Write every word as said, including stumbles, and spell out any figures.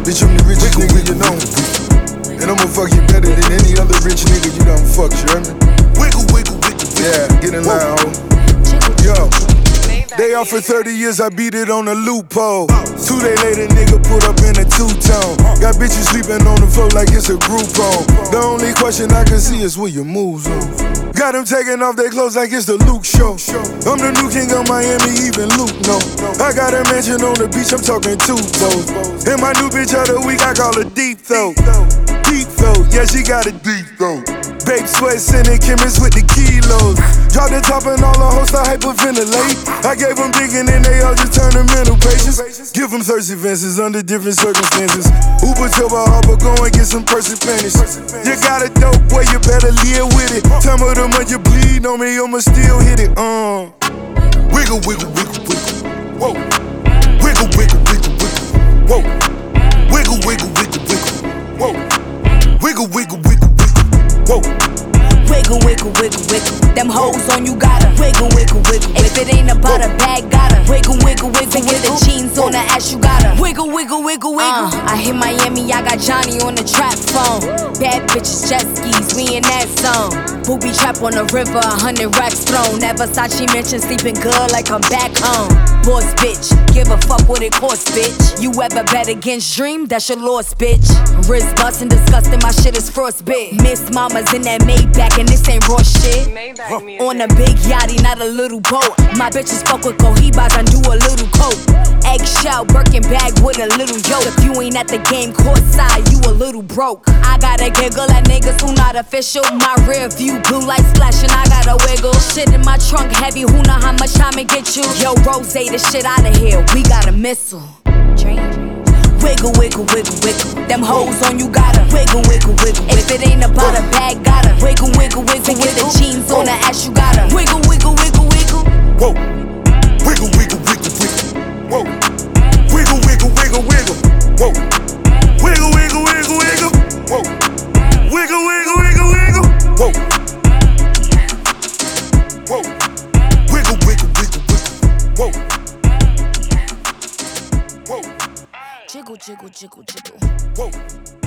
Bitch, I'm the richest nigga you know. And I'ma fuck you better than any other rich nigga you done fucked, you hear me? Wiggle, wiggle, wiggle, yeah, get in line, ho. Yo, they off for thirty years, I beat it on a loophole. Two days later, nigga put up in a two-tone. Got bitches sleeping on the floor like it's a group home. The only question I can see is where your moves on. Got them taking off their clothes like it's the Luke show. I'm the new king of Miami, even Luke know. I got a mansion on the beach, I'm talking two toes. And my new bitch of the week, I call her deep throat. Deep throat, yeah, she got a deep throat. Babe sweat, sending chemists with the kilos. Drop the top and all the hoes start hyperventilate. I gave them digging and they all just turned to mental patients. Give them thirsty fences under different circumstances. Uber to my harbor, go and get some person panties. You got a dope boy, you better live with it. Tell me the month you bleed on me, I'ma still hit it. Uh. Wiggle, wiggle, wiggle, wiggle. Whoa. Wiggle, wiggle, wiggle, wiggle. Whoa. Wiggle, wiggle, wiggle, wiggle. Whoa. Wiggle, wiggle, wiggle, wiggle. Whoa. Wiggle, wiggle, wiggle, wiggle. Them hoes on you gotta wiggle, wiggle, wiggle. If it ain't about a bag, gotta wiggle, wiggle, wiggle. With the jeans on the ass, you gotta wiggle, wiggle, wiggle, wiggle. Uh, I hit Miami, I got Johnny on the trap phone. Bad bitches, jet skis, we in that zone. Booby trap on the river, a hundred racks thrown. Never Versace mention sleeping good like I'm back home. Boss bitch, give a fuck what it costs, bitch. You ever bet against Dream? That's your loss, bitch. Wrist bustin', disgusting, my shit is frostbit. Miss Mama's in that Maybach and this ain't raw shit. Huh. On a big yachty, not a little boat. My bitches fuck with Cohibas and do a little coke. Eggshell, Birkin bag with a little yoke. If you ain't at the game courtside, you a little broke. I gotta giggle at niggas who not official. My rear view, blue lights flashing, I gotta wiggle. Shit in my trunk heavy, who know how much time it get you? Yo, Rose, the shit out of here, we got a missile. Wiggle, wiggle, wiggle, wiggle. Them hoes on you gotta wiggle, wiggle, wiggle. If it ain't about a bag, gotta wiggle, wiggle, wiggle. With the jeans on the ass, you gotta wiggle, wiggle, wiggle, wiggle. Whoa. Wiggle, wiggle, wiggle, wiggle. Whoa. Wiggle, wiggle, wiggle, wiggle. Whoa. Wiggle, wiggle, wiggle, wiggle. Whoa. Wiggle, wiggle, wiggle, wiggle. Whoa. Whoa. Wiggle, wiggle, wiggle, wiggle. Whoa. Whoa. Jiggle, jiggle, jiggle, jiggle. Whoa.